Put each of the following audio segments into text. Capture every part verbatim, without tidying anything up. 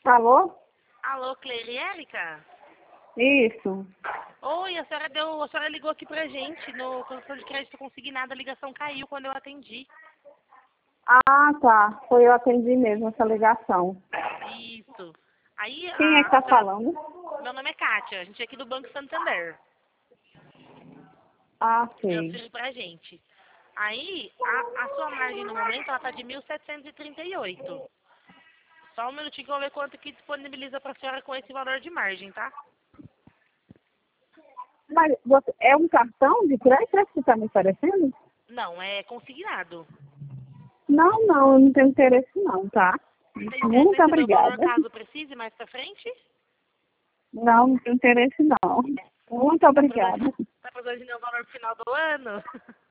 Alô? Alô, Cleire e Érica? Isso. Oi, a senhora, deu, a senhora ligou aqui pra gente no cartão de crédito consignado, a ligação caiu quando eu atendi. Ah, tá. Foi eu atendi mesmo essa ligação. Isso. Aí, Quem é que a, a tá senhora, falando? meu nome é Kátia, a gente é aqui do Banco Santander. Ah, sei. Transferiu pra gente. Aí, a, a sua margem no momento, ela tá de mil setecentos e trinta e oito. Só um minutinho que eu vou ver quanto que disponibiliza pra senhora com esse valor de margem, tá? Mas você, é um cartão de crédito é que você está me oferecendo? Não, é consignado. Não, não, eu não tenho interesse não, tá? Tem interesse Muito em saber o valor obrigada. caso precise mais pra frente? Não, não tenho interesse não. Muito Tá obrigada. precisando, tá precisando de um valor pro final do ano?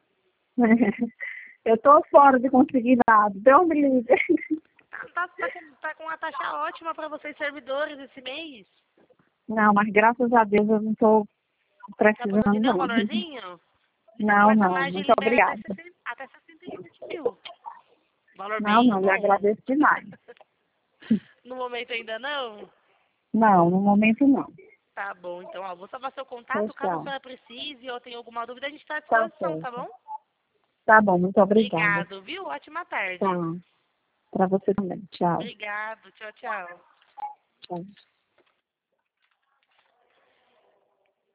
Eu tô fora de conseguir nada. Deus me livre. Tá, tá, tá com, tá com uma taxa ótima para vocês servidores esse mês. Não, mas graças a Deus eu não tô Tá precisando de precisando nenhum não. valorzinho? Com Não, essa não, margem muito libera até obrigada. sessenta, até sessenta e sete mil. Valor Não, bem não, lhe bom. agradeço demais. No momento ainda não? Não, no momento não. Tá bom, então, ó, vou salvar seu contato. Pois Caso a tá. senhora precise ou tenha alguma dúvida, a gente está à Tá disposição, tá certo. bom? Tá bom, muito obrigada. Obrigado, viu? Ótima Tá. tarde. Pra você também. Tchau. Obrigado. Tchau, tchau. Tchau.